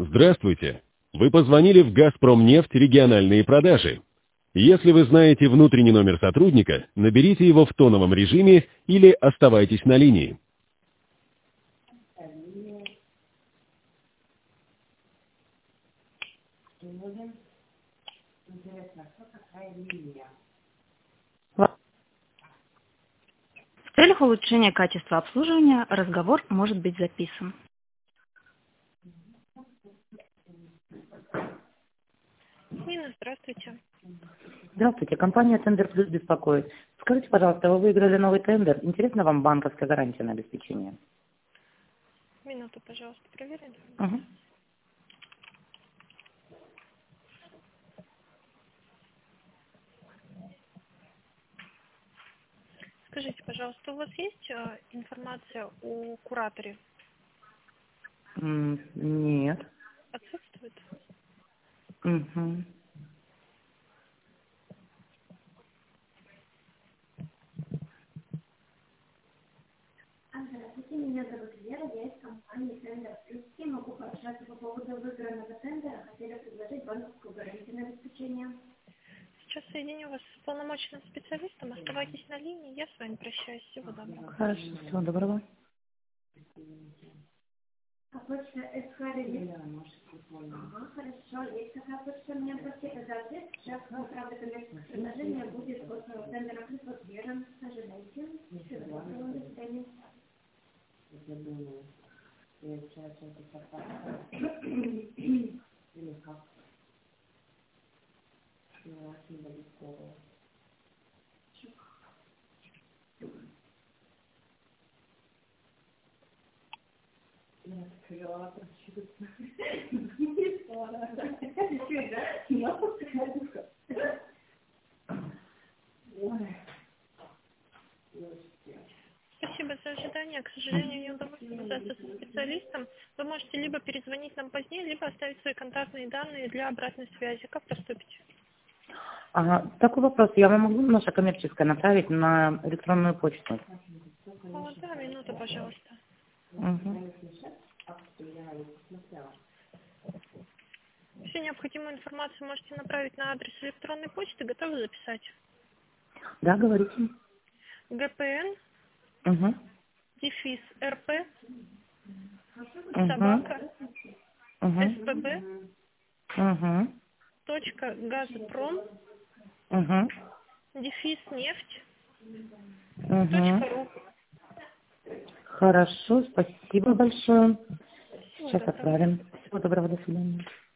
Здравствуйте. Вы позвонили в «Газпромнефть» региональные продажи. Если вы знаете внутренний номер сотрудника, наберите его в тоновом режиме или оставайтесь на линии. В целях улучшения качества обслуживания разговор может быть записан. Нина, здравствуйте. Здравствуйте, компания «Тендер Плюс» беспокоит. Скажите, пожалуйста, вы выиграли новый тендер. Интересна вам банковская гарантия на обеспечение? Минуту, пожалуйста, проверим. Угу. Скажите, пожалуйста, у вас есть информация о кураторе? Нет. Отсутствует? Угу. Здравствуйте, меня зовут Вера, я из компании «Тендер Плюс». Я могу пообщаться по поводу выигранного тендера. Хотели предложить банковскую гарантию на обеспечение. Сейчас соединю вас с полномочным специалистом. Оставайтесь на линии, я с вами прощаюсь. Всего доброго. Хорошо, всего доброго. А почта СХ. Ага, хорошо. Есть такая почта, у меня пакет за ответ. Сейчас, правда, коммерческое предложение будет от «Тендера Плюс» от Веры. Ожидайте. Всего доброго, до свидания. Спасибо за ожидание. К сожалению, не удалось связаться со специалистом. Вы можете либо перезвонить нам позднее, либо оставить свои контактные данные для обратной связи. Как поступить? Такой вопрос. Я вам могу наше коммерческое направить на электронную почту? Да, минуту, пожалуйста. Угу. Всю необходимую информацию можете направить на адрес электронной почты. Готовы записать? Да, говорите. ГПН, Угу. дефис РП, Угу. собака, Угу. СПБ, Угу. точка Газпром, Угу. дефис нефть, Угу. .ру. Хорошо, спасибо большое. Всего Сейчас доброго. отправим. Всего доброго, до свидания.